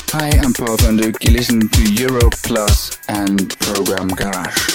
Hi, I'm Paul van Dyk. You listen to Euro Plus and Program Garage.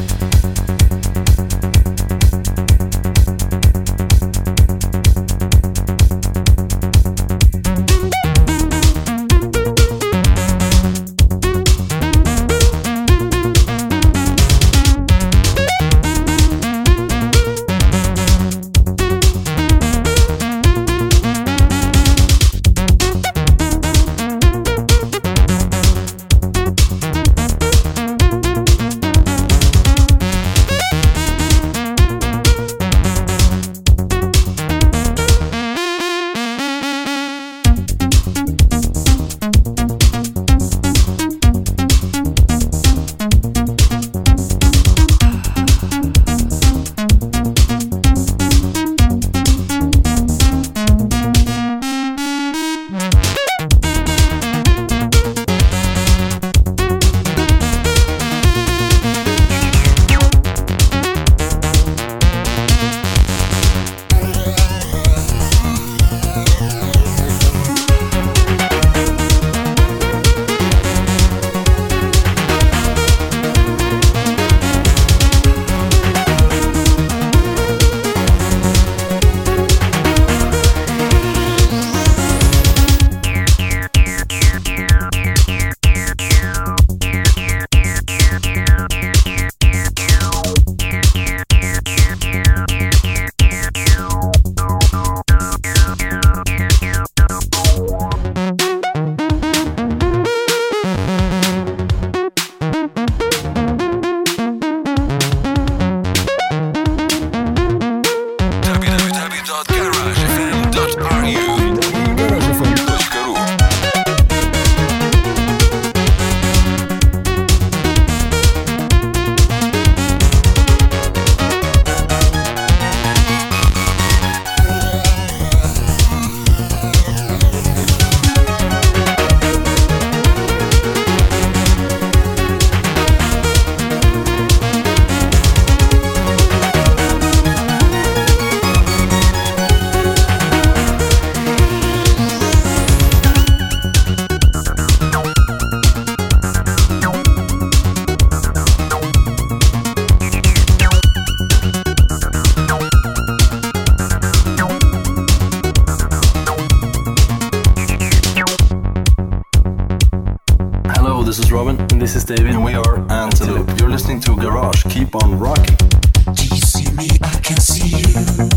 This is David. And we are Antelope. You're listening to Garage. Keep on rocking. Do you see me? I can see you.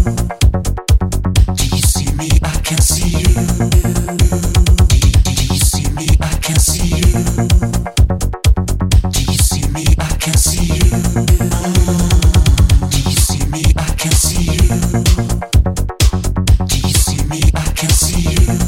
Do you see me? I can see you. Do you see me? I can see you. Do you see me? I can see you. Do you see me? I can see you. Do you see me? I can see you.